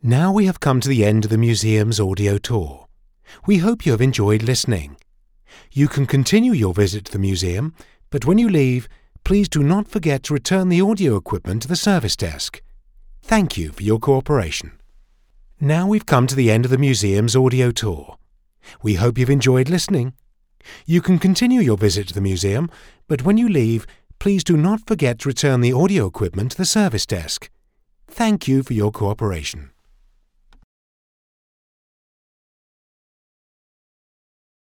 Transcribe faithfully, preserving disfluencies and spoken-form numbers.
Now we have come to the end of the museum's audio tour. We hope you have enjoyed listening. You can continue your visit to the museum, but when you leave, please do not forget to return the audio equipment to the service desk. Thank you for your cooperation. Now we've come to the end of the museum's audio tour. We hope you've enjoyed listening. You can continue your visit to the museum, but when you leave, please do not forget to return the audio equipment to the service desk. Thank you for your cooperation.